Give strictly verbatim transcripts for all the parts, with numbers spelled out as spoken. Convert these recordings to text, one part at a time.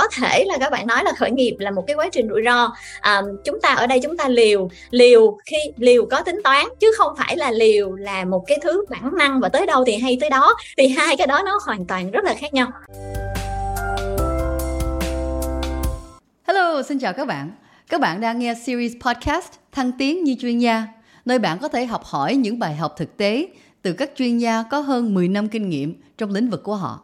có thể là các bạn nói là khởi nghiệp là một cái quá trình rủi ro. À, chúng ta ở đây chúng ta liều liều khi liều có tính toán, chứ không phải là liều là một cái thứ bản năng và tới đâu thì hay tới đó, thì hai cái đó nó hoàn toàn rất là khác nhau. Hello, xin chào các bạn. Các bạn đang nghe series podcast Thăng tiến như chuyên gia, nơi bạn có thể học hỏi những bài học thực tế từ các chuyên gia có hơn mười năm kinh nghiệm trong lĩnh vực của họ.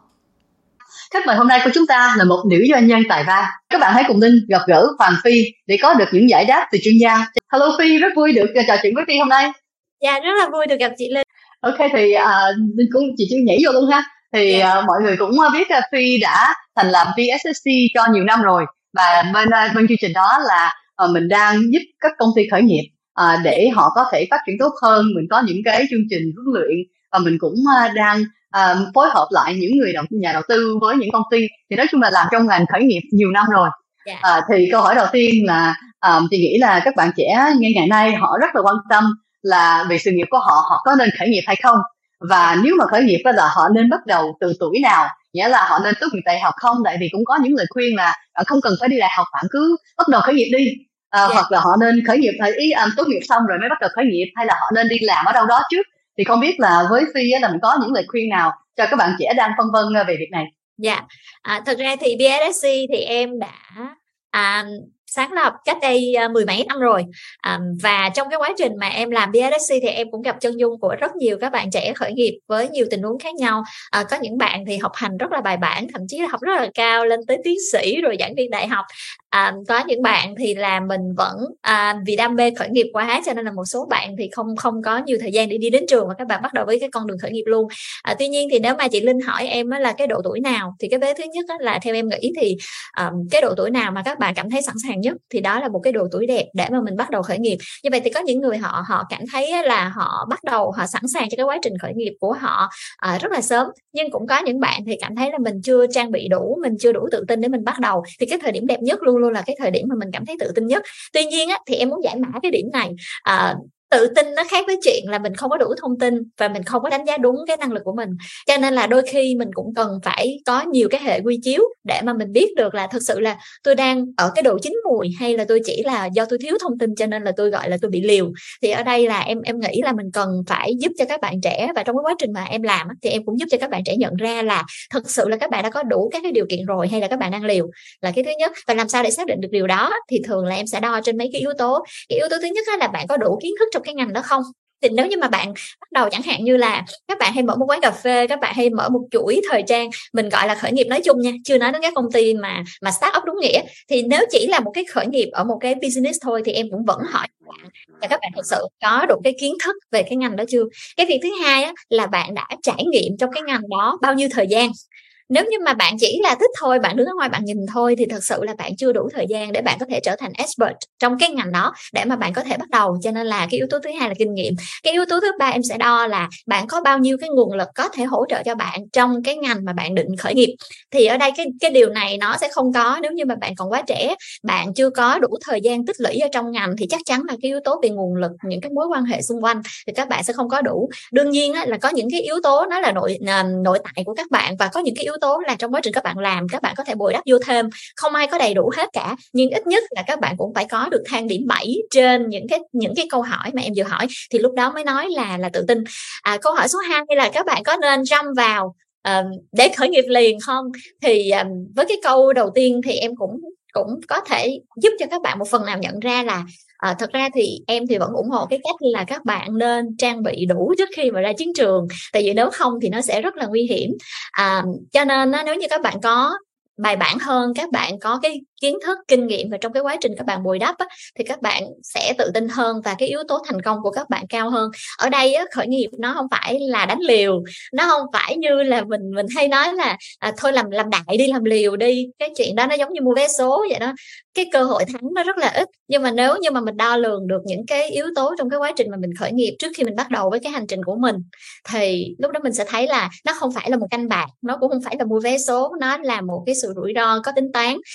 Khách mời hôm nay của chúng ta là một nữ doanh nhân tài ba. Các bạn hãy cùng Linh gặp gỡ Hoàng Phi để có được những giải đáp từ chuyên gia. Hello Phi, rất vui được trò chuyện với Phi hôm nay. Dạ, rất là vui được gặp chị Linh. Ok, thì uh, Linh cũng chị chưa nhảy vô luôn ha. Thì uh, mọi người cũng biết uh, Phi đã thành lập vê ét ét xê cho nhiều năm rồi. Và bên uh, bên chương trình đó là uh, mình đang giúp các công ty khởi nghiệp uh, để họ có thể phát triển tốt hơn. Mình có những cái chương trình huấn luyện và mình cũng uh, đang uh, phối hợp lại những người đầu, nhà đầu tư với những công ty. Thì nói chung là làm trong ngành khởi nghiệp nhiều năm rồi. Yeah. Uh, thì câu hỏi đầu tiên là uh, chị nghĩ là các bạn trẻ ngay ngày nay họ rất là quan tâm là về sự nghiệp của họ, họ có nên khởi nghiệp hay không, và nếu mà khởi nghiệp đó là họ nên bắt đầu từ tuổi nào, nghĩa là họ nên tốt nghiệp đại học không, tại vì cũng có những lời khuyên là không cần phải đi đại học, bạn cứ bắt đầu khởi nghiệp đi, à, yeah. Hoặc là họ nên khởi nghiệp phải ý um, tốt nghiệp xong rồi mới bắt đầu khởi nghiệp, hay là họ nên đi làm ở đâu đó trước. Thì không biết là với Phi là mình có những lời khuyên nào cho các bạn trẻ đang phân vân về việc này. Dạ, yeah. à, thật ra thì vê ét ét xê thì em đã à, sáng lập cách đây uh, mười mấy năm rồi, à, và trong cái quá trình mà em làm vê ét ét xê thì em cũng gặp chân dung của rất nhiều các bạn trẻ khởi nghiệp với nhiều tình huống khác nhau. À, có những bạn thì học hành rất là bài bản, thậm chí là học rất là cao, lên tới tiến sĩ rồi giảng viên đại học. À, có những bạn thì là mình vẫn à, vì đam mê khởi nghiệp quá, cho nên là một số bạn thì không không có nhiều thời gian để đi đến trường, và các bạn bắt đầu với cái con đường khởi nghiệp luôn. À, tuy nhiên thì nếu mà chị Linh hỏi em là cái độ tuổi nào, thì cái vế thứ nhất là theo em nghĩ thì um, cái độ tuổi nào mà các bạn cảm thấy sẵn sàng nhất thì đó là một cái độ tuổi đẹp để mà mình bắt đầu khởi nghiệp. Như vậy thì có những người họ họ cảm thấy là họ bắt đầu, họ sẵn sàng cho cái quá trình khởi nghiệp của họ à, rất là sớm, nhưng cũng có những bạn thì cảm thấy là mình chưa trang bị đủ, mình chưa đủ tự tin để mình bắt đầu. Thì cái thời điểm đẹp nhất luôn luôn là cái thời điểm mà mình cảm thấy tự tin nhất. Tuy nhiên á, thì em muốn giải mã cái điểm này. à, Tự tin nó khác với chuyện là mình không có đủ thông tin và mình không có đánh giá đúng cái năng lực của mình. Cho nên là đôi khi mình cũng cần phải có nhiều cái hệ quy chiếu để mà mình biết được là thực sự là tôi đang ở cái độ chín mùi, hay là tôi chỉ là do tôi thiếu thông tin cho nên là tôi gọi là tôi bị liều. Thì ở đây là em em nghĩ là mình cần phải giúp cho các bạn trẻ, và trong cái quá trình mà em làm thì em cũng giúp cho các bạn trẻ nhận ra là thực sự là các bạn đã có đủ các cái điều kiện rồi, hay là các bạn đang liều, là cái thứ nhất. Và làm sao để xác định được điều đó thì thường là em sẽ đo trên mấy cái yếu tố. Cái yếu tố thứ nhất là bạn có đủ kiến thức trong cái ngành đó không. Thì nếu như mà bạn bắt đầu chẳng hạn như là các bạn hay mở một quán cà phê, các bạn hay mở một chuỗi thời trang, mình gọi là khởi nghiệp nói chung nha, chưa nói đến các công ty mà mà start up đúng nghĩa, thì nếu chỉ là một cái khởi nghiệp ở một cái business thôi thì em cũng vẫn hỏi các bạn là các bạn thực sự có đủ cái kiến thức về cái ngành đó chưa. Cái việc thứ hai á, là bạn đã trải nghiệm trong cái ngành đó bao nhiêu thời gian. Nếu như mà bạn chỉ là thích thôi, bạn đứng ở ngoài bạn nhìn thôi, thì thật sự là bạn chưa đủ thời gian để bạn có thể trở thành expert trong cái ngành đó để mà bạn có thể bắt đầu. Cho nên là cái yếu tố thứ hai là kinh nghiệm. Cái yếu tố thứ ba em sẽ đo là bạn có bao nhiêu cái nguồn lực có thể hỗ trợ cho bạn trong cái ngành mà bạn định khởi nghiệp. Thì ở đây cái, cái điều này nó sẽ không có nếu như mà bạn còn quá trẻ, bạn chưa có đủ thời gian tích lũy ở trong ngành, thì chắc chắn là cái yếu tố về nguồn lực, những cái mối quan hệ xung quanh thì các bạn sẽ không có đủ. Đương nhiên á, là có những cái yếu tố nó là nội, nội tại của các bạn, và có những cái yếu tố là trong quá trình các bạn làm các bạn có thể bồi đắp vô thêm. Không ai có đầy đủ hết cả, nhưng ít nhất là các bạn cũng phải có được thang điểm bảy trên những cái những cái câu hỏi mà em vừa hỏi, thì lúc đó mới nói là là tự tin. À, câu hỏi số hai là các bạn có nên jump vào uh, để khởi nghiệp liền không. Thì um, với cái câu đầu tiên thì em cũng cũng có thể giúp cho các bạn một phần nào nhận ra là À, thật ra thì em thì vẫn ủng hộ cái cách là các bạn nên trang bị đủ trước khi mà ra chiến trường, tại vì nếu không thì nó sẽ rất là nguy hiểm. À, cho nên nếu như các bạn có bài bản hơn, các bạn có cái kiến thức, kinh nghiệm và trong cái quá trình các bạn bồi đắp á, thì các bạn sẽ tự tin hơn và cái yếu tố thành công của các bạn cao hơn. Ở đây á, khởi nghiệp nó không phải là đánh liều, nó không phải như là mình mình hay nói là à, thôi làm làm đại đi, làm liều đi. Cái chuyện đó nó giống như mua vé số vậy đó, cái cơ hội thắng nó rất là ít. Nhưng mà nếu như mà mình đo lường được những cái yếu tố trong cái quá trình mà mình khởi nghiệp trước khi mình bắt đầu với cái hành trình của mình, thì lúc đó mình sẽ thấy là nó không phải là một canh bạc, nó cũng không phải là mua vé số, nó là một cái sự rủi ro có tính toán và một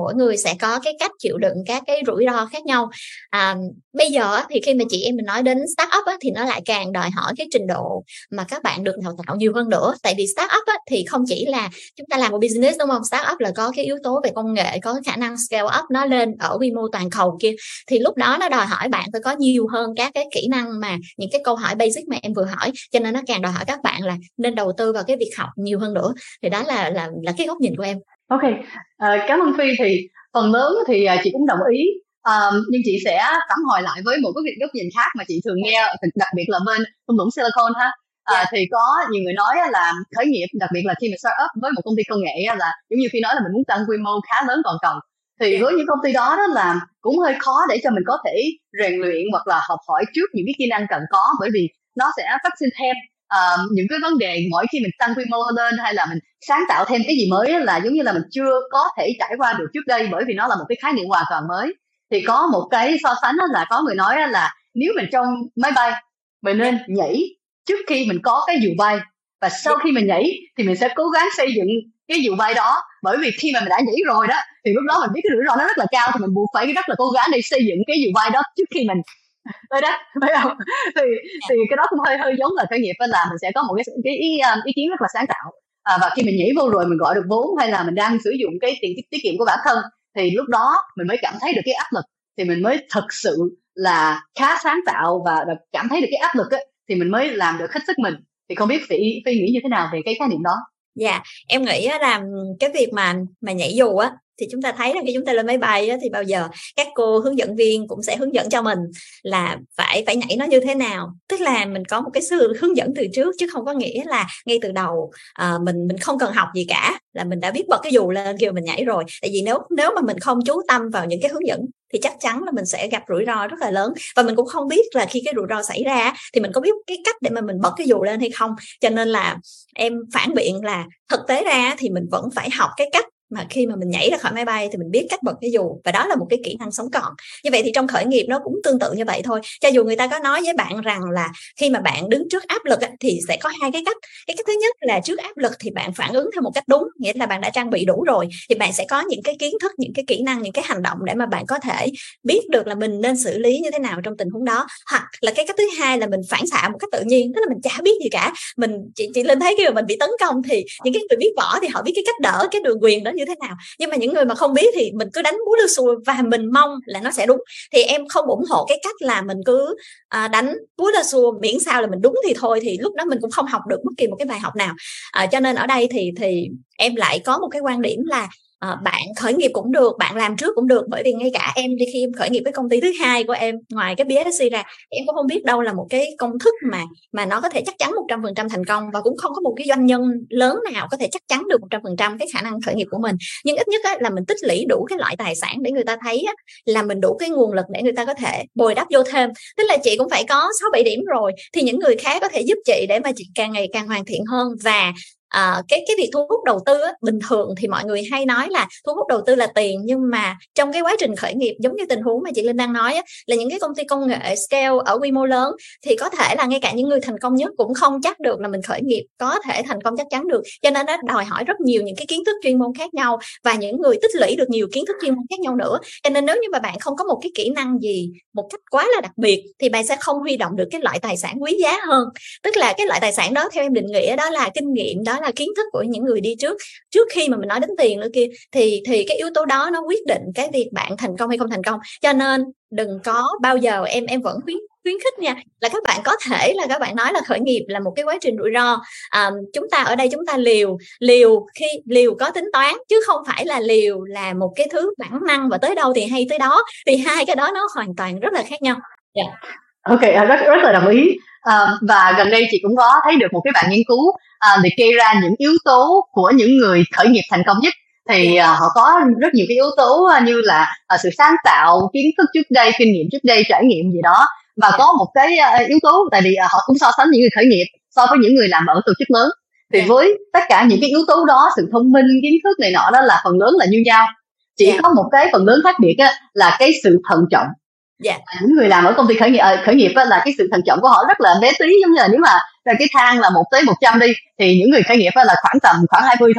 mỗi người sẽ có cái cách chịu đựng các cái rủi ro khác nhau. À, bây giờ thì khi mà chị em mình nói đến startup á, thì nó lại càng đòi hỏi cái trình độ mà các bạn được đào tạo nhiều hơn nữa. Tại vì startup á, thì không chỉ là chúng ta làm một business, đúng không? Startup là có cái yếu tố về công nghệ, có khả năng scale up nó lên ở quy mô toàn cầu kia, thì lúc đó nó đòi hỏi bạn phải có nhiều hơn các cái kỹ năng mà những cái câu hỏi basic mà em vừa hỏi, cho nên nó càng đòi hỏi các bạn là nên đầu tư vào cái việc học nhiều hơn nữa. Thì đó là là là cái góc nhìn của em. Ok, à, cảm ơn Phi. Thì phần lớn thì chị cũng đồng ý, à, nhưng chị sẽ phản hồi lại với một cái góc nhìn khác mà chị thường nghe, đặc biệt là bên thung lũng Silicon ha. À, yeah. Thì có nhiều người nói là khởi nghiệp, đặc biệt là khi mà start up với một công ty công nghệ, là giống như Phi nói là mình muốn tăng quy mô khá lớn toàn cầu. Thì yeah. với những công ty đó đó là cũng hơi khó để cho mình có thể rèn luyện hoặc là học hỏi trước những cái kỹ năng cần có, bởi vì nó sẽ phát sinh thêm uh, những cái vấn đề mỗi khi mình tăng quy mô lên hay là mình sáng tạo thêm cái gì mới, là giống như là mình chưa có thể trải qua được trước đây, bởi vì nó là một cái khái niệm hoàn toàn mới. Thì có một cái so sánh là có người nói là nếu mình trong máy bay, mình nên nhảy trước khi mình có cái dù bay, và sau khi mình nhảy thì mình sẽ cố gắng xây dựng cái dù bay đó, bởi vì khi mà mình đã nhảy rồi đó thì lúc đó mình biết cái rủi ro nó rất là cao, thì mình buộc phải rất là cố gắng để xây dựng cái dù bay đó trước khi mình tới đó, phải không? thì thì cái đó cũng hơi hơi giống là khởi nghiệp, là mình sẽ có một cái, cái ý, ý kiến rất là sáng tạo, à, và khi mình nhảy vô rồi mình gọi được vốn hay là mình đang sử dụng cái tiền tiết kiệm của bản thân, thì lúc đó mình mới cảm thấy được cái áp lực, thì mình mới thực sự là khá sáng tạo và cảm thấy được cái áp lực ấy, thì mình mới làm được hết sức mình. Thì không biết Phi, Phi nghĩ như thế nào về cái khái niệm đó? Dạ, yeah, em nghĩ là cái việc mà mà nhảy dù á, thì chúng ta thấy là khi chúng ta lên máy bay á, thì bao giờ các cô hướng dẫn viên cũng sẽ hướng dẫn cho mình là phải phải nhảy nó như thế nào. Tức là mình có một cái sự hướng dẫn từ trước, chứ không có nghĩa là ngay từ đầu à, mình mình không cần học gì cả là mình đã biết bật cái dù lên kêu mình nhảy rồi. Tại vì nếu nếu mà mình không chú tâm vào những cái hướng dẫn thì chắc chắn là mình sẽ gặp rủi ro rất là lớn, và mình cũng không biết là khi cái rủi ro xảy ra thì mình có biết cái cách để mà mình bật cái dù lên hay không. Cho nên là em phản biện là thực tế ra thì mình vẫn phải học cái cách mà khi mà mình nhảy ra khỏi máy bay thì mình biết cách bật cái dù, và đó là một cái kỹ năng sống còn. Như vậy thì trong khởi nghiệp nó cũng tương tự như vậy thôi. Cho dù người ta có nói với bạn rằng là khi mà bạn đứng trước áp lực thì sẽ có hai cái cách. Cái cách thứ nhất là trước áp lực thì bạn phản ứng theo một cách đúng, nghĩa là bạn đã trang bị đủ rồi, thì bạn sẽ có những cái kiến thức, những cái kỹ năng, những cái hành động để mà bạn có thể biết được là mình nên xử lý như thế nào trong tình huống đó. Hoặc là cái cách thứ hai là mình phản xạ một cách tự nhiên, tức là mình chả biết gì cả. Mình chị, chị Linh thấy khi mà mình bị tấn công thì những cái người biết võ thì họ biết cái cách đỡ cái đường quyền đó như thế nào, nhưng mà những người mà không biết thì mình cứ đánh búa lư xùi và mình mong là nó sẽ đúng. Thì em không ủng hộ cái cách là mình cứ à, đánh búa lư xùi miễn sao là mình đúng thì thôi, thì lúc đó mình cũng không học được bất kỳ một cái bài học nào. À, cho nên ở đây thì thì em lại có một cái quan điểm là À, bạn khởi nghiệp cũng được, bạn làm trước cũng được, bởi vì ngay cả em đi khi em khởi nghiệp với công ty thứ hai của em ngoài cái bê ét xê ra, em cũng không biết đâu là một cái công thức mà mà nó có thể chắc chắn một trăm phần trăm thành công, và cũng không có một cái doanh nhân lớn nào có thể chắc chắn được một trăm phần trăm cái khả năng khởi nghiệp của mình. Nhưng ít nhất á, là mình tích lũy đủ cái loại tài sản để người ta thấy á, là mình đủ cái nguồn lực để người ta có thể bồi đắp vô thêm. Tức là chị cũng phải có sáu bảy điểm rồi thì những người khác có thể giúp chị để mà chị càng ngày càng hoàn thiện hơn. Và À, cái cái việc thu hút đầu tư á, bình thường thì mọi người hay nói là thu hút đầu tư là tiền, nhưng mà trong cái quá trình khởi nghiệp giống như tình huống mà chị Linh đang nói á, là những cái công ty công nghệ scale ở quy mô lớn thì có thể là ngay cả những người thành công nhất cũng không chắc được là mình khởi nghiệp có thể thành công chắc chắn được. Cho nên nó đòi hỏi rất nhiều những cái kiến thức chuyên môn khác nhau, và những người tích lũy được nhiều kiến thức chuyên môn khác nhau nữa. Cho nên nếu như mà bạn không có một cái kỹ năng gì một cách quá là đặc biệt thì bạn sẽ không huy động được cái loại tài sản quý giá hơn. Tức là cái loại tài sản đó theo em định nghĩa đó là kinh nghiệm, đó là kiến thức của những người đi trước. Trước khi mà mình nói đến tiền nữa kia thì thì cái yếu tố đó nó quyết định cái việc bạn thành công hay không thành công. Cho nên đừng có bao giờ em em vẫn khuyến khuyến khích nha, là các bạn có thể là các bạn nói là khởi nghiệp là một cái quá trình rủi ro. À, chúng ta ở đây chúng ta liều liều khi liều có tính toán, chứ không phải là liều là một cái thứ bản năng và tới đâu thì hay tới đó. Thì hai cái đó nó hoàn toàn rất là khác nhau. Yeah. Ok, rất rất là đồng ý. À, và gần đây chị cũng có thấy được một cái bạn nghiên cứu à, để kê ra những yếu tố của những người khởi nghiệp thành công nhất. Thì à, họ có rất nhiều cái yếu tố như là à, sự sáng tạo, kiến thức trước đây, kinh nghiệm trước đây, trải nghiệm gì đó. Và có một cái à, yếu tố, tại vì à, họ cũng so sánh những người khởi nghiệp so với những người làm ở tổ chức lớn. Thì với tất cả những cái yếu tố đó, sự thông minh, kiến thức này nọ đó là phần lớn là như nhau. Chỉ có một cái phần lớn khác biệt á, là cái sự thận trọng. Yeah. Những người làm ở công ty khởi nghiệp, khởi nghiệp á, là cái sự thận trọng của họ rất là bé tí, giống như là nếu mà cái thang là một tới một trăm đi thì những người khởi nghiệp á, là khoảng tầm khoảng hai mươi thôi.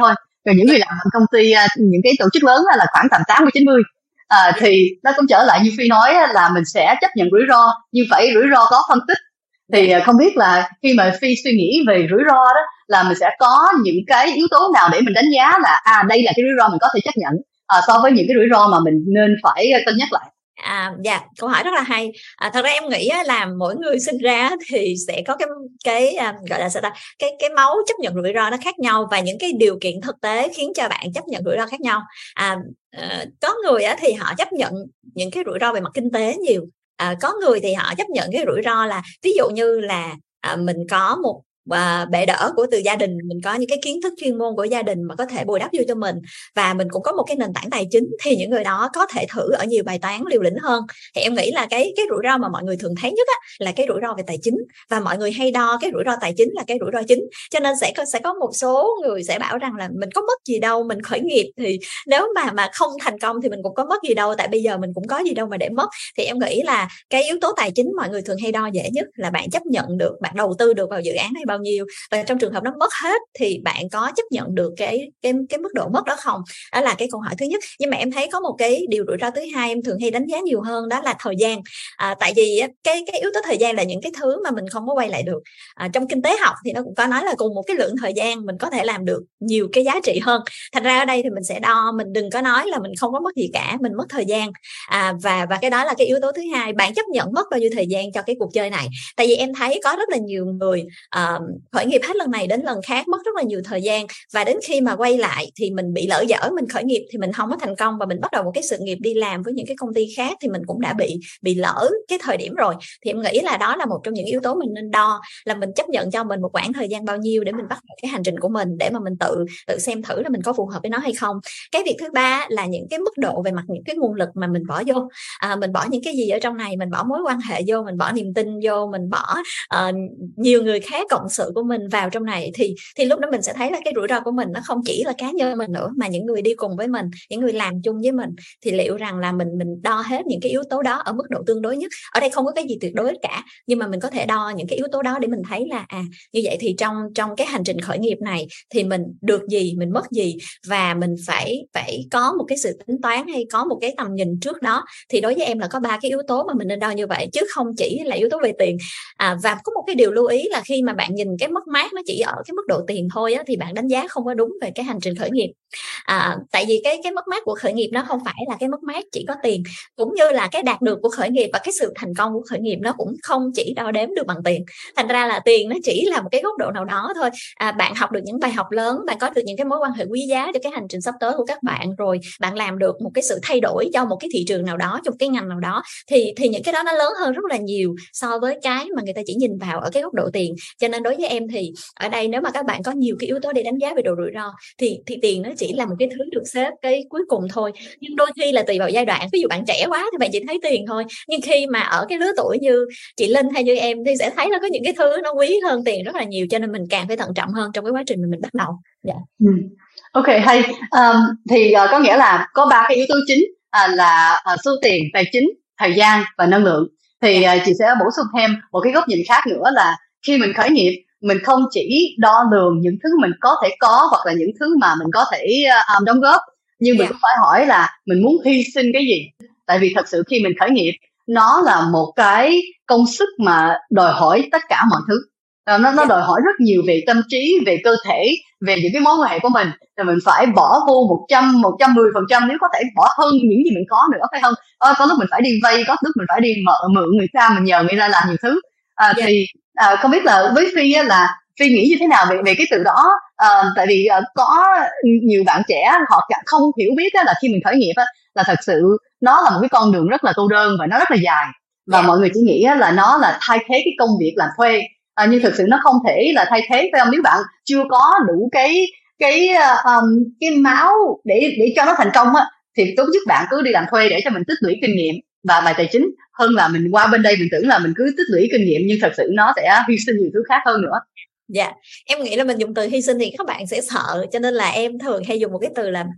Rồi những người làm công ty, những cái tổ chức lớn là khoảng tầm tám mươi chín mươi. À, thì nó cũng trở lại như Phi nói là mình sẽ chấp nhận rủi ro, nhưng phải rủi ro có phân tích. Thì không biết là khi mà Phi suy nghĩ về rủi ro đó, là mình sẽ có những cái yếu tố nào để mình đánh giá là à đây là cái rủi ro mình có thể chấp nhận, à, so với những cái rủi ro mà mình nên phải cân nhắc lại. À, dạ, câu hỏi rất là hay. À, thật ra em nghĩ là mỗi người sinh ra thì sẽ có cái cái um, gọi là sao ta, cái cái máu chấp nhận rủi ro nó khác nhau, và những cái điều kiện thực tế khiến cho bạn chấp nhận rủi ro khác nhau. À, uh, có người á, thì họ chấp nhận những cái rủi ro về mặt kinh tế nhiều. À, có người thì họ chấp nhận cái rủi ro là ví dụ như là à, mình có một và bệ đỡ của từ gia đình, mình có những cái kiến thức chuyên môn của gia đình mà có thể bồi đắp vô cho mình, và mình cũng có một cái nền tảng tài chính, thì những người đó có thể thử ở nhiều bài toán liều lĩnh hơn. Thì em nghĩ là cái cái rủi ro mà mọi người thường thấy nhất á, là cái rủi ro về tài chính, và mọi người hay đo cái rủi ro tài chính là cái rủi ro chính. Cho nên sẽ có sẽ có một số người sẽ bảo rằng là mình có mất gì đâu, mình khởi nghiệp thì nếu mà mà không thành công thì mình cũng có mất gì đâu, tại bây giờ mình cũng có gì đâu mà để mất. Thì em nghĩ là cái yếu tố tài chính mọi người thường hay đo dễ nhất, là bạn chấp nhận được, bạn đầu tư được vào dự án này bao nhiêu, và trong trường hợp nó mất hết thì bạn có chấp nhận được cái cái cái mức độ mất đó không. Đó là cái câu hỏi thứ nhất. Nhưng mà em thấy có một cái điều rủi ro thứ hai em thường hay đánh giá nhiều hơn, đó là thời gian. À, tại vì cái cái yếu tố thời gian là những cái thứ mà mình không có quay lại được. À, trong kinh tế học thì nó cũng có nói là cùng một cái lượng thời gian mình có thể làm được nhiều cái giá trị hơn. Thành ra ở đây thì mình sẽ đo, mình đừng có nói là mình không có mất gì cả, mình mất thời gian. À, và và cái đó là cái yếu tố thứ hai, bạn chấp nhận mất bao nhiêu thời gian cho cái cuộc chơi này. Tại vì em thấy có rất là nhiều người uh, khởi nghiệp hết lần này đến lần khác, mất rất là nhiều thời gian, và đến khi mà quay lại thì mình bị lỡ dở, mình khởi nghiệp thì mình không có thành công, và mình bắt đầu một cái sự nghiệp đi làm với những cái công ty khác thì mình cũng đã bị bị lỡ cái thời điểm rồi. Thì em nghĩ là đó là một trong những yếu tố mình nên đo, là mình chấp nhận cho mình một quãng thời gian bao nhiêu để mình bắt đầu cái hành trình của mình, để mà mình tự tự xem thử là mình có phù hợp với nó hay không. Cái việc thứ ba là những cái mức độ về mặt những cái nguồn lực mà mình bỏ vô. À, mình bỏ những cái gì ở trong này, mình bỏ mối quan hệ vô, mình bỏ niềm tin vô, mình bỏ uh, nhiều người khác cộng sự của mình vào trong này, thì thì lúc đó mình sẽ thấy là cái rủi ro của mình nó không chỉ là cá nhân mình nữa, mà những người đi cùng với mình, những người làm chung với mình. Thì liệu rằng là mình mình đo hết những cái yếu tố đó ở mức độ tương đối nhất. Ở đây không có cái gì tuyệt đối cả, nhưng mà mình có thể đo những cái yếu tố đó để mình thấy là à như vậy thì trong trong cái hành trình khởi nghiệp này thì mình được gì, mình mất gì, và mình phải phải có một cái sự tính toán hay có một cái tầm nhìn trước đó. Thì đối với em là có ba cái yếu tố mà mình nên đo như vậy, chứ không chỉ là yếu tố về tiền. À, và có một cái điều lưu ý là khi mà bạn nhìn cái mất mát nó chỉ ở cái mức độ tiền thôi á, thì bạn đánh giá không có đúng về cái hành trình khởi nghiệp. À, tại vì cái cái mất mát của khởi nghiệp nó không phải là cái mất mát chỉ có tiền, cũng như là cái đạt được của khởi nghiệp và cái sự thành công của khởi nghiệp nó cũng không chỉ đo đếm được bằng tiền. Thành ra là tiền nó chỉ là một cái góc độ nào đó thôi. À, bạn học được những bài học lớn, bạn có được những cái mối quan hệ quý giá cho cái hành trình sắp tới của các bạn, rồi bạn làm được một cái sự thay đổi cho một cái thị trường nào đó, trong cái ngành nào đó, thì thì những cái đó nó lớn hơn rất là nhiều so với cái mà người ta chỉ nhìn vào ở cái góc độ tiền. Cho nên đối với em thì ở đây nếu mà các bạn có nhiều cái yếu tố để đánh giá về độ rủi ro thì thì tiền nó chỉ là một cái thứ được xếp cái cuối cùng thôi. Nhưng đôi khi là tùy vào giai đoạn, ví dụ bạn trẻ quá thì bạn chỉ thấy tiền thôi, nhưng khi mà ở cái lứa tuổi như chị Linh hay như em thì sẽ thấy là có những cái thứ nó quý hơn tiền rất là nhiều, cho nên mình càng phải thận trọng hơn trong cái quá trình mà mình bắt đầu. Dạ. Ừ. Ok, hay. Um, thì uh, có nghĩa là có ba cái yếu tố chính, uh, là uh, số tiền, tài chính, thời gian và năng lượng. Thì uh, chị sẽ bổ sung thêm một cái góc nhìn khác nữa, là khi mình khởi nghiệp, mình không chỉ đo lường những thứ mình có thể có hoặc là những thứ mà mình có thể uh, đóng góp, nhưng mình yeah. cũng phải hỏi là mình muốn hy sinh cái gì. Tại vì thật sự khi mình khởi nghiệp, nó là một cái công sức mà đòi hỏi tất cả mọi thứ. Nó, nó đòi hỏi rất nhiều về tâm trí, về cơ thể, về những cái mối quan hệ của mình. Rồi mình phải bỏ vô một trăm, một trăm mười phần trăm, nếu có thể bỏ hơn những gì mình có nữa, phải không? À, có lúc mình phải đi vay, có lúc mình phải đi mợ, mượn người ta, mình nhờ người ta làm nhiều thứ. À, yeah. Thì à, không biết là với Phi là Phi nghĩ như thế nào về, về cái từ đó? À, tại vì à, có nhiều bạn trẻ họ không hiểu biết á, là khi mình khởi nghiệp á, là thật sự nó là một cái con đường rất là cô đơn và nó rất là dài. Và yeah. mọi người chỉ nghĩ á, là nó là thay thế cái công việc làm thuê. À, nhưng thực sự nó không thể là thay thế, phải không? Nếu bạn chưa có đủ cái cái um, cái máu để để cho nó thành công á, thì tốt nhất bạn cứ đi làm thuê để cho mình tích lũy kinh nghiệm và bài tài chính, hơn là mình qua bên đây mình tưởng là mình cứ tích lũy kinh nghiệm, nhưng thật sự nó sẽ hy sinh nhiều thứ khác hơn nữa. Dạ, em nghĩ là mình dùng từ hy sinh thì các bạn sẽ sợ, cho nên là em thường hay dùng một cái từ là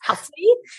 học phí,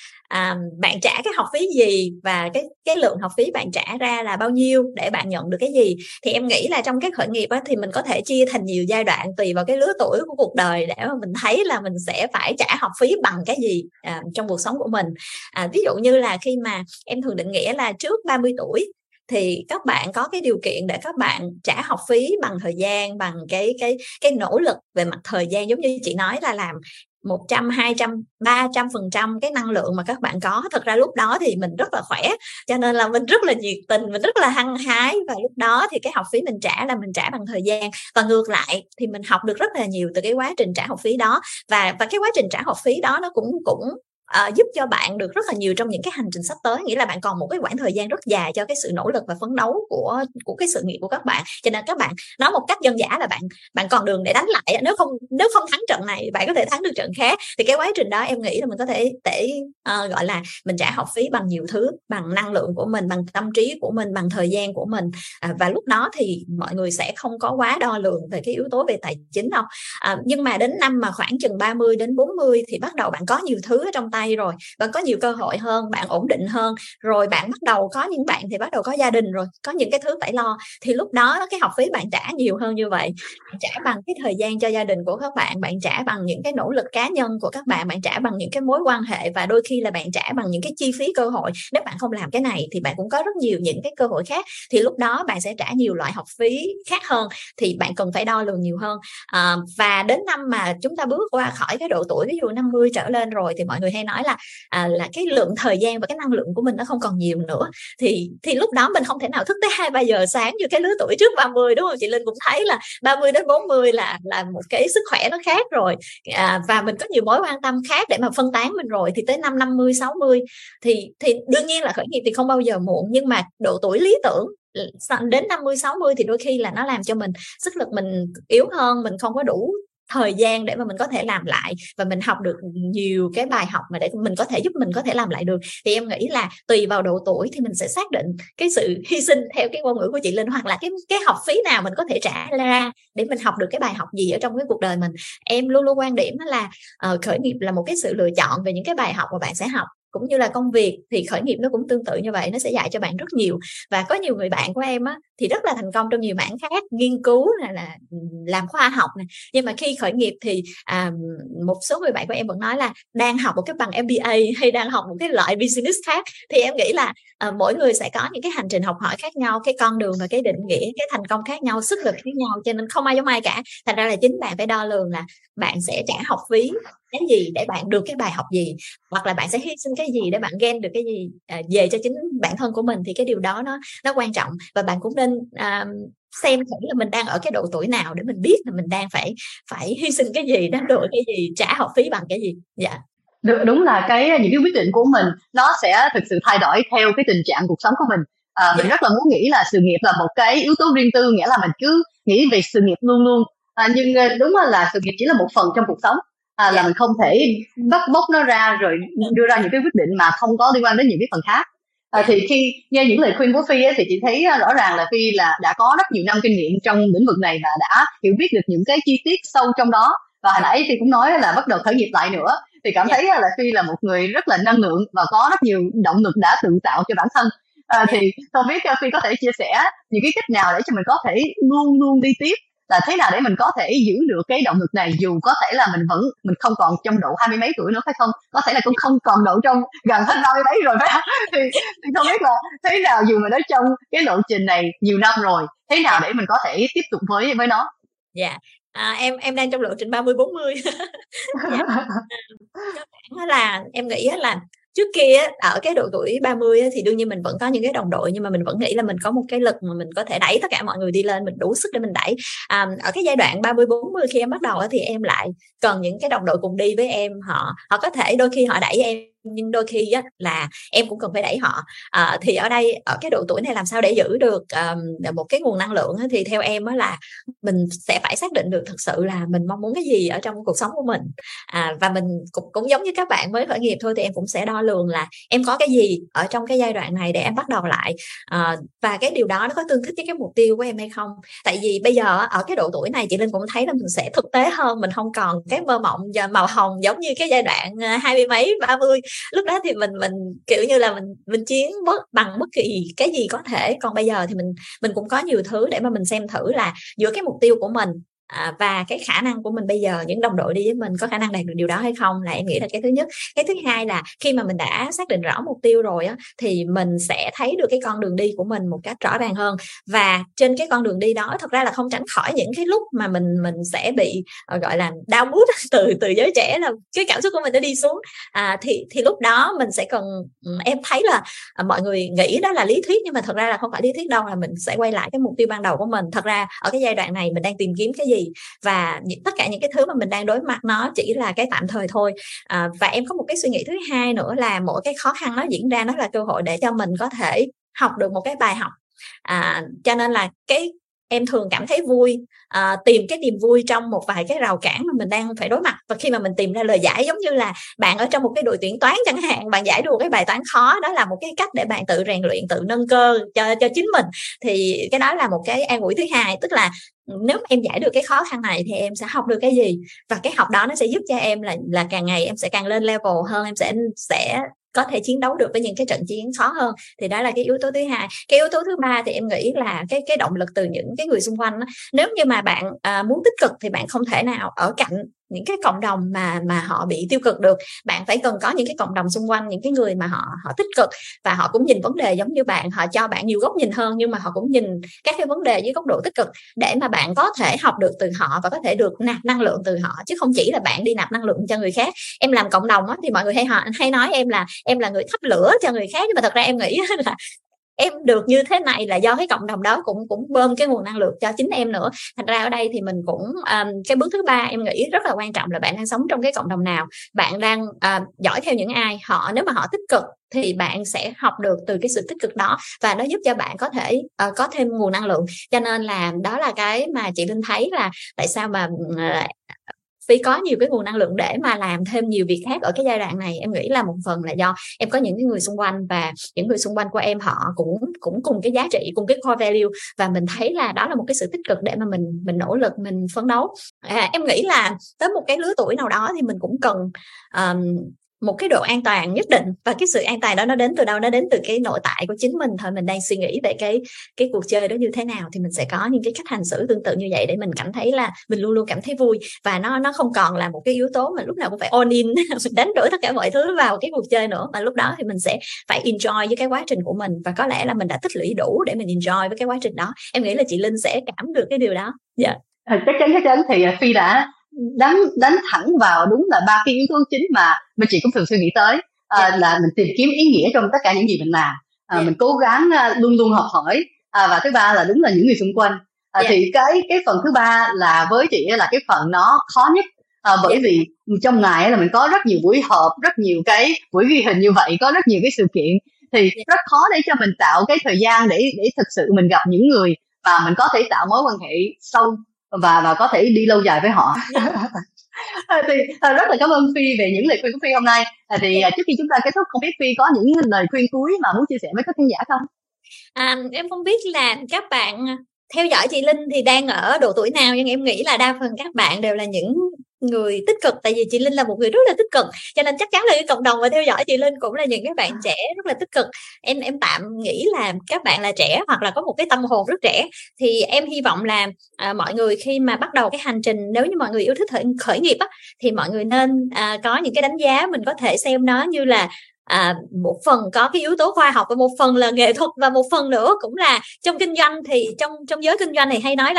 à, bạn trả cái học phí gì và cái cái lượng học phí bạn trả ra là bao nhiêu để bạn nhận được cái gì. Thì em nghĩ là trong cái khởi nghiệp á, thì mình có thể chia thành nhiều giai đoạn tùy vào cái lứa tuổi của cuộc đời để mà mình thấy là mình sẽ phải trả học phí bằng cái gì à, trong cuộc sống của mình. À, ví dụ như là khi mà em thường định nghĩa là trước ba mươi tuổi thì các bạn có cái điều kiện để các bạn trả học phí bằng thời gian, bằng cái cái cái nỗ lực về mặt thời gian, giống như chị nói là làm một trăm, hai trăm, ba trăm phần trăm cái năng lượng mà các bạn có. Thật ra lúc đó thì mình rất là khỏe, cho nên là mình rất là nhiệt tình, mình rất là hăng hái, và lúc đó thì cái học phí mình trả là mình trả bằng thời gian. Và ngược lại thì mình học được rất là nhiều từ cái quá trình trả học phí đó, và và cái quá trình trả học phí đó nó cũng cũng Uh, giúp cho bạn được rất là nhiều trong những cái hành trình sắp tới, nghĩa là bạn còn một cái quãng thời gian rất dài cho cái sự nỗ lực và phấn đấu của của cái sự nghiệp của các bạn. Cho nên các bạn nói một cách dân dã là bạn bạn còn đường để đánh lại, nếu không nếu không thắng trận này bạn có thể thắng được trận khác. Thì cái quá trình đó em nghĩ là mình có thể để uh, gọi là mình trả học phí bằng nhiều thứ, bằng năng lượng của mình, bằng tâm trí của mình, bằng thời gian của mình, uh, và lúc đó thì mọi người sẽ không có quá đo lường về cái yếu tố về tài chính đâu. Uh, nhưng mà đến năm mà khoảng chừng ba mươi đến bốn mươi thì bắt đầu bạn có nhiều thứ ở trong tay rồi, bạn có nhiều cơ hội hơn, bạn ổn định hơn rồi, bạn bắt đầu có những bạn thì bắt đầu có gia đình rồi, có những cái thứ phải lo, thì lúc đó cái học phí bạn trả nhiều hơn như vậy. Bạn trả bằng cái thời gian cho gia đình của các bạn, bạn trả bằng những cái nỗ lực cá nhân của các bạn, bạn trả bằng những cái mối quan hệ, và đôi khi là bạn trả bằng những cái chi phí cơ hội. Nếu bạn không làm cái này thì bạn cũng có rất nhiều những cái cơ hội khác, thì lúc đó bạn sẽ trả nhiều loại học phí khác hơn, thì bạn cần phải đo lường nhiều hơn. À, và đến năm mà chúng ta bước qua khỏi cái độ tuổi ví dụ năm mươi trở lên rồi thì mọi người hay nói là à, là cái lượng thời gian và cái năng lượng của mình nó không còn nhiều nữa, thì thì lúc đó mình không thể nào thức tới hai ba giờ sáng như cái lứa tuổi trước ba mươi, đúng không? Chị Linh cũng thấy là ba mươi đến bốn mươi là là một cái sức khỏe nó khác rồi, à, và mình có nhiều mối quan tâm khác để mà phân tán mình rồi, thì tới năm năm mươi sáu mươi thì thì đương nhiên là khởi nghiệp thì không bao giờ muộn, nhưng mà độ tuổi lý tưởng đến năm mươi sáu mươi thì đôi khi là nó làm cho mình sức lực mình yếu hơn, mình không có đủ thời gian để mà mình có thể làm lại, và mình học được nhiều cái bài học mà để mình có thể giúp mình có thể làm lại được. Thì em nghĩ là tùy vào độ tuổi thì mình sẽ xác định cái sự hy sinh theo cái ngôn ngữ của chị Linh, hoặc là cái cái học phí nào mình có thể trả ra để mình học được cái bài học gì ở trong cái cuộc đời mình. Em luôn luôn quan điểm là uh, khởi nghiệp là một cái sự lựa chọn về những cái bài học mà bạn sẽ học, cũng như là công việc thì khởi nghiệp nó cũng tương tự như vậy, nó sẽ dạy cho bạn rất nhiều. Và có nhiều người bạn của em á thì rất là thành công trong nhiều mảng khác, nghiên cứu là, là làm khoa học này, nhưng mà khi khởi nghiệp thì à, một số người bạn của em vẫn nói là đang học một cái bằng em bê a hay đang học một cái loại business khác. Thì em nghĩ là à, mỗi người sẽ có những cái hành trình học hỏi khác nhau, cái con đường và cái định nghĩa cái thành công khác nhau, sức lực khác nhau, cho nên không ai giống ai cả. Thành ra là chính bạn phải đo lường là bạn sẽ trả học phí cái gì để bạn được cái bài học gì, hoặc là bạn sẽ hy sinh cái gì để bạn gain được cái gì à, về cho chính bản thân của mình. Thì cái điều đó nó nó quan trọng, và bạn cũng nên à, xem thử là mình đang ở cái độ tuổi nào để mình biết là mình đang phải phải hy sinh cái gì, đánh đổi cái gì, trả học phí bằng cái gì. Dạ. Đúng là cái những cái quyết định của mình nó sẽ thực sự thay đổi theo cái tình trạng cuộc sống của mình. À, mình rất là muốn nghĩ là sự nghiệp là một cái yếu tố riêng tư, nghĩa là mình cứ nghĩ về sự nghiệp luôn luôn. À, nhưng đúng là sự nghiệp chỉ là một phần trong cuộc sống. À, là mình không thể bắt bóc nó ra rồi đưa ra những cái quyết định mà không có liên quan đến những cái phần khác. À, thì khi nghe những lời khuyên của Phi ấy, thì chị thấy rõ ràng là Phi là đã có rất nhiều năm kinh nghiệm trong lĩnh vực này và đã hiểu biết được những cái chi tiết sâu trong đó. Và hồi nãy Phi cũng nói là bắt đầu khởi nghiệp lại nữa, thì cảm thấy là Phi là một người rất là năng lượng và có rất nhiều động lực đã tự tạo cho bản thân. À, thì không biết Phi có thể chia sẻ những cái cách nào để cho mình có thể luôn luôn đi tiếp, là thế nào để mình có thể giữ được cái động lực này, dù có thể là mình vẫn mình không còn trong độ hai mươi mấy tuổi nữa, phải không? Có thể là cũng không còn độ trong gần hết ba mươi mấy rồi, phải không? Thì, thì không biết là thế nào dù mình ở trong cái lộ trình này nhiều năm rồi, thế nào để mình có thể tiếp tục với với nó? Dạ. Yeah. À, em em đang trong lộ trình ba mươi bốn mươi. Dạ. Cơ bản là em nghĩ là trước kia ở cái độ tuổi ba mươi thì đương nhiên mình vẫn có những cái đồng đội, nhưng mà mình vẫn nghĩ là mình có một cái lực mà mình có thể đẩy tất cả mọi người đi lên, mình đủ sức để mình đẩy. À, ở cái giai đoạn ba mươi bốn mươi khi em bắt đầu thì em lại cần những cái đồng đội cùng đi với em, họ họ có thể đôi khi họ đẩy em nhưng đôi khi á, là em cũng cần phải đẩy họ. À, thì ở đây ở cái độ tuổi này làm sao để giữ được um, một cái nguồn năng lượng á, thì theo em á, là mình sẽ phải xác định được thực sự là mình mong muốn cái gì ở trong cuộc sống của mình. À, và mình cũng, cũng giống như các bạn mới khởi nghiệp thôi, thì em cũng sẽ đo lường là em có cái gì ở trong cái giai đoạn này để em bắt đầu lại, à, và cái điều đó nó có tương thích với cái mục tiêu của em hay không. Tại vì bây giờ ở cái độ tuổi này chị Linh cũng thấy là mình sẽ thực tế hơn, mình không còn cái mơ mộng và màu hồng giống như cái giai đoạn hai mươi mấy ba mươi. Lúc đó thì mình mình kiểu như là mình mình chiến bất bằng bất kỳ cái gì có thể. Còn bây giờ thì mình mình cũng có nhiều thứ để mà mình xem thử là giữa cái mục tiêu của mình À, và cái khả năng của mình bây giờ, những đồng đội đi với mình có khả năng đạt được điều đó hay không, là em nghĩ là cái thứ nhất. Cái thứ hai là khi mà mình đã xác định rõ mục tiêu rồi á, thì mình sẽ thấy được cái con đường đi của mình một cách rõ ràng hơn. Và trên cái con đường đi đó thật ra là không tránh khỏi những cái lúc mà mình mình sẽ bị uh, gọi là down mood từ từ giới trẻ, là cái cảm xúc của mình nó đi xuống. À, thì thì lúc đó mình sẽ cần, em thấy là uh, mọi người nghĩ đó là lý thuyết, nhưng mà thật ra là không phải lý thuyết đâu, là mình sẽ quay lại cái mục tiêu ban đầu của mình. Thật ra ở cái giai đoạn này mình đang tìm kiếm cái gì, và những, tất cả những cái thứ mà mình đang đối mặt nó chỉ là cái tạm thời thôi. À, và em có một cái suy nghĩ thứ hai nữa là mỗi cái khó khăn nó diễn ra nó là cơ hội để cho mình có thể học được một cái bài học. À, cho nên là cái em thường cảm thấy vui, à, tìm cái niềm vui trong một vài cái rào cản mà mình đang phải đối mặt. Và khi mà mình tìm ra lời giải, giống như là bạn ở trong một cái đội tuyển toán chẳng hạn, bạn giải được cái bài toán khó, đó là một cái cách để bạn tự rèn luyện, tự nâng cơ cho, cho chính mình. Thì cái đó là một cái an ủi thứ hai, tức là nếu em giải được cái khó khăn này thì em sẽ học được cái gì, và cái học đó nó sẽ giúp cho em là là càng ngày em sẽ càng lên level hơn, em sẽ sẽ có thể chiến đấu được với những cái trận chiến khó hơn. Thì đó là cái yếu tố thứ hai. Cái yếu tố thứ ba thì em nghĩ là cái cái động lực từ những cái người xung quanh đó. Nếu như mà bạn à, muốn tích cực thì bạn không thể nào ở cạnh những cái cộng đồng mà mà họ bị tiêu cực được. Bạn phải cần có những cái cộng đồng xung quanh, những cái người mà họ họ tích cực và họ cũng nhìn vấn đề giống như bạn, họ cho bạn nhiều góc nhìn hơn, nhưng mà họ cũng nhìn các cái vấn đề với góc độ tích cực để mà bạn có thể học được từ họ và có thể được nạp năng lượng từ họ, chứ không chỉ là bạn đi nạp năng lượng cho người khác. Em làm cộng đồng á, thì mọi người hay hỏi, hay nói em là em là người thắp lửa cho người khác, nhưng mà thật ra em nghĩ là em được như thế này là do cái cộng đồng đó cũng cũng bơm cái nguồn năng lượng cho chính em nữa. Thành ra ở đây thì mình cũng um, cái bước thứ ba em nghĩ rất là quan trọng là bạn đang sống trong cái cộng đồng nào, bạn đang uh, dõi theo những ai. Họ nếu mà họ tích cực thì bạn sẽ học được từ cái sự tích cực đó, và nó giúp cho bạn có thể uh, có thêm nguồn năng lượng. Cho nên là đó là cái mà chị Linh thấy là tại sao mà uh, Phi có nhiều cái nguồn năng lượng để mà làm thêm nhiều việc khác ở cái giai đoạn này. Em nghĩ là một phần là do em có những cái người xung quanh, và những người xung quanh của em họ cũng cũng cùng cái giá trị, cùng cái core value, và mình thấy là đó là một cái sự tích cực để mà mình mình nỗ lực, mình phấn đấu. À, em nghĩ là tới một cái lứa tuổi nào đó thì mình cũng cần um, một cái độ an toàn nhất định, và cái sự an toàn đó nó đến từ đâu? Nó đến từ cái nội tại của chính mình thôi. Mình đang suy nghĩ về cái cái cuộc chơi đó như thế nào thì mình sẽ có những cái cách hành xử tương tự như vậy để mình cảm thấy là mình luôn luôn cảm thấy vui, và nó nó không còn là một cái yếu tố mà lúc nào cũng phải all in mình đánh đổi tất cả mọi thứ vào cái cuộc chơi nữa, mà lúc đó thì mình sẽ phải enjoy với cái quá trình của mình, và có lẽ là mình đã tích lũy đủ để mình enjoy với cái quá trình đó. Em nghĩ là chị Linh sẽ cảm được cái điều đó. Dạ. Yeah. Chắc chắn chắc chắn thì Phi đã đánh đánh thẳng vào đúng là ba cái yếu tố chính mà mình chị cũng thường suy nghĩ tới, à, yeah. là mình tìm kiếm ý nghĩa trong tất cả những gì mình làm, à, yeah. mình cố gắng uh, luôn luôn học hỏi, à, và thứ ba là đúng là những người xung quanh. À, yeah. Thì cái cái phần thứ ba là với chị là cái phần nó khó nhất, à, bởi yeah. vì trong ngày là mình có rất nhiều buổi họp, rất nhiều cái buổi ghi hình như vậy, có rất nhiều cái sự kiện, thì yeah. rất khó để cho mình tạo cái thời gian để để thực sự mình gặp những người mà mình có thể tạo mối quan hệ sâu và và có thể đi lâu dài với họ. Thì rất là cảm ơn Phi về những lời khuyên của Phi hôm nay. Thì trước khi chúng ta kết thúc, không biết Phi có những lời khuyên cuối mà muốn chia sẻ với các khán giả không? À, em không biết là các bạn theo dõi chị Linh thì đang ở độ tuổi nào, nhưng em nghĩ là đa phần các bạn đều là những người tích cực, tại vì chị Linh là một người rất là tích cực, cho nên chắc chắn là cái cộng đồng mà theo dõi chị Linh cũng là những cái bạn trẻ rất là tích cực. Em em tạm nghĩ là các bạn là trẻ hoặc là có một cái tâm hồn rất trẻ, thì em hy vọng là à, mọi người khi mà bắt đầu cái hành trình, nếu như mọi người yêu thích khởi, khởi nghiệp á, thì mọi người nên à, có những cái đánh giá, mình có thể xem nó như là À, một phần có cái yếu tố khoa học và một phần là nghệ thuật, và một phần nữa cũng là trong kinh doanh. Thì trong trong giới kinh doanh này hay nói là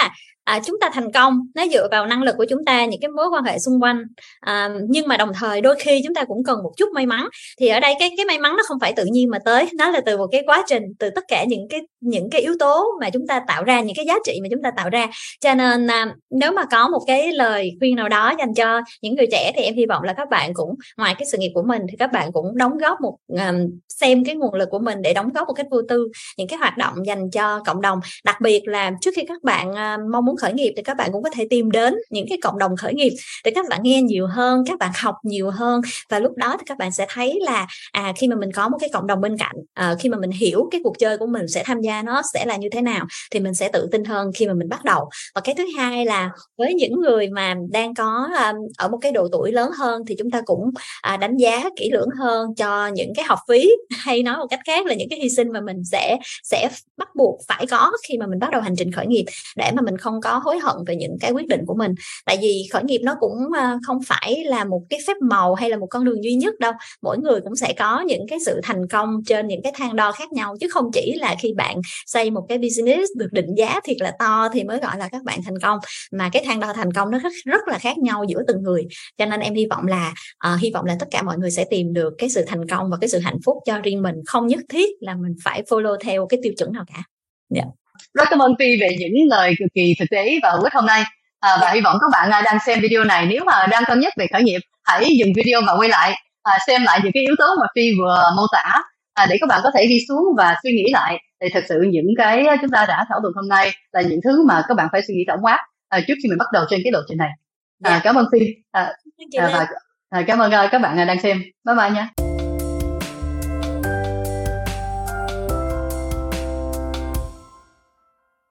à, chúng ta thành công nó dựa vào năng lực của chúng ta, những cái mối quan hệ xung quanh, à, nhưng mà đồng thời đôi khi chúng ta cũng cần một chút may mắn. Thì ở đây cái cái may mắn nó không phải tự nhiên mà tới, nó là từ một cái quá trình, từ tất cả những cái những cái yếu tố mà chúng ta tạo ra, những cái giá trị mà chúng ta tạo ra. Cho nên à, nếu mà có một cái lời khuyên nào đó dành cho những người trẻ thì em hy vọng là các bạn cũng, ngoài cái sự nghiệp của mình thì các bạn cũng đóng góp một um, xem cái nguồn lực của mình để đóng góp một cách vô tư những cái hoạt động dành cho cộng đồng. Đặc biệt là trước khi các bạn uh, mong muốn khởi nghiệp thì các bạn cũng có thể tìm đến những cái cộng đồng khởi nghiệp để các bạn nghe nhiều hơn, các bạn học nhiều hơn, và lúc đó thì các bạn sẽ thấy là à khi mà mình có một cái cộng đồng bên cạnh, uh, khi mà mình hiểu cái cuộc chơi của mình sẽ tham gia nó sẽ là như thế nào thì mình sẽ tự tin hơn khi mà mình bắt đầu. Và cái thứ hai là với những người mà đang có um, ở một cái độ tuổi lớn hơn thì chúng ta cũng uh, đánh giá kỹ lưỡng hơn cho những cái học phí, hay nói một cách khác là những cái hy sinh mà mình sẽ sẽ bắt buộc phải có khi mà mình bắt đầu hành trình khởi nghiệp, để mà mình không có hối hận về những cái quyết định của mình. Tại vì khởi nghiệp nó cũng uh, không phải là một cái phép màu hay là một con đường duy nhất đâu. Mỗi người cũng sẽ có những cái sự thành công trên những cái thang đo khác nhau, chứ không chỉ là khi bạn xây một cái business được định giá thiệt là to thì mới gọi là các bạn thành công, mà cái thang đo thành công nó rất rất là khác nhau giữa từng người. Cho nên em hy vọng là uh, hy vọng là tất cả mọi người sẽ tìm được cái sự thành công và cái sự hạnh phúc cho riêng mình, không nhất thiết là mình phải follow theo cái tiêu chuẩn nào cả. Yeah. Rất cảm ơn Phi về những lời cực kỳ thực tế và hữu ích hôm nay. À, và hy vọng các bạn đang xem video này, nếu mà đang cân nhắc về khởi nghiệp, hãy dừng video và quay lại à, xem lại những cái yếu tố mà Phi vừa mô tả, à, để các bạn có thể ghi xuống và suy nghĩ lại. Thì thật sự những cái chúng ta đã thảo luận hôm nay là những thứ mà các bạn phải suy nghĩ tổng quát à, trước khi mình bắt đầu trên cái lộ trình này. À, yeah. Cảm ơn Phi. À, à, và à, cảm ơn các bạn đang xem. Bye bye nha.